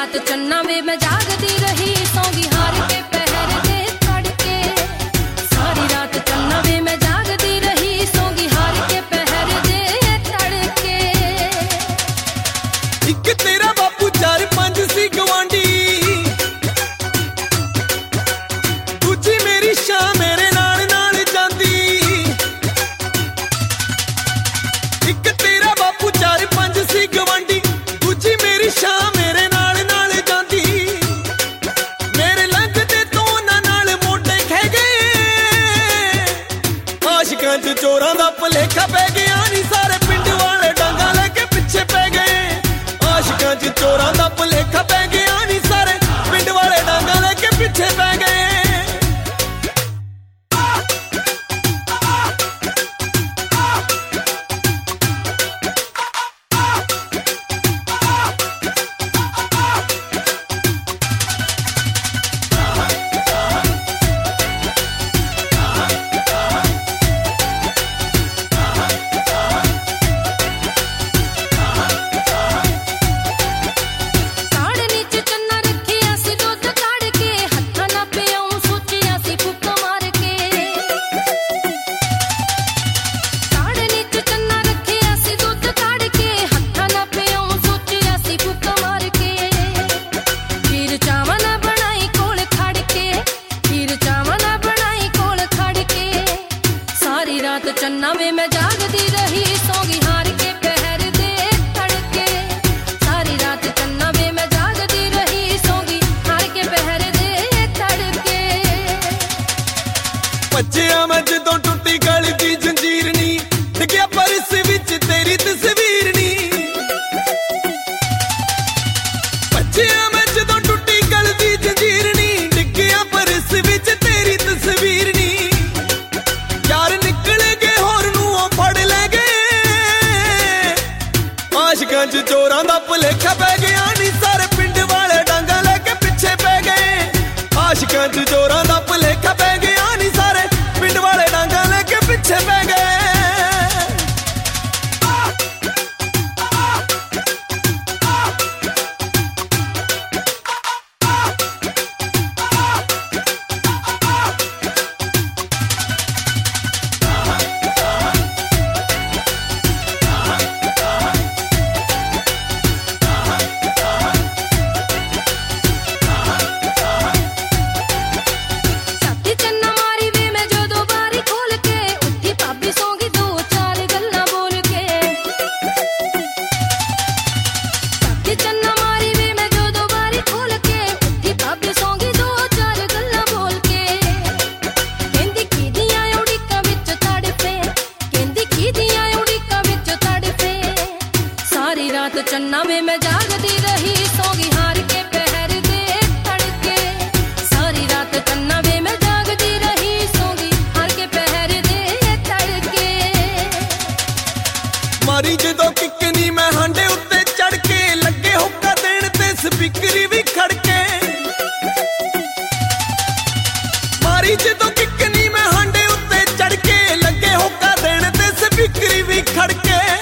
रात चन्ना वे मैं जागती रही, सौंगी हार के पहर दे तड़के। सारी रात चन्ना वे मैं जागती रही, सौंगी हार के पहर दे तड़के। एक तेरा बापू चार पंज सी गवांडी, दूजी मेरी शां मेरे नाल नाल जांदी। एक तेरा बापू चार पंज सी गवांडी, दूजी मेरी शां मेरे नाल नाल जांदी। मेरे लंघदे तो ना नाल मोटे खह गए, आशिकां च चोरां दा भलेखा पै गया नी, सारे पिंड वाले डांगा लेके पिछे पै गए। आशिकां च चोरां दा भलेखा पै गया नी, सारे पिंड वाले डांगा लेके पिछे पै गए। चन्ना वे मैं जागती रही, सौंगी हार के पहर दे तड़के। सारी रात चन्ना वे मैं जागती रही, सौंगी हार के पहर दे तड़के। बच्चिया मैं जदों टुटी गल दी जंजीर नी, डिग्या परस विच तेरी तस्वीर नी। बच्चिया मैं जदों टुटी गल दी जंजीर नी, डिग्या परस विच तेरी तस्वीर नी। यार निकल गए होर नूं फड़ ले गए, आशिकां च चोरां दा भलेखा पै गया नी, सारे पिंड वाले डांगा लेके पिछे पै गए। आशिकां च चोरां दा भलेखा पै गया नी, सारे पिंड वाले डांगा लेके पिछे पै गए। चन्ना वे मैं जागती रही, सौंगी हार के पहर दे तड़के। सारी रात चन्ना वे मैं जागती रही, सौंगी हार के पहर दे तड़के। मारी जदों किकनी मैं हांडे उत्ते चढ़ के, लगे हुक्का देण ते स्पीकरी भी खड़के। मारी जदों किकनी मैं हांडे उत्ते चढ़ के, लगे हुक्का देण ते स्पीकरी भी खड़के।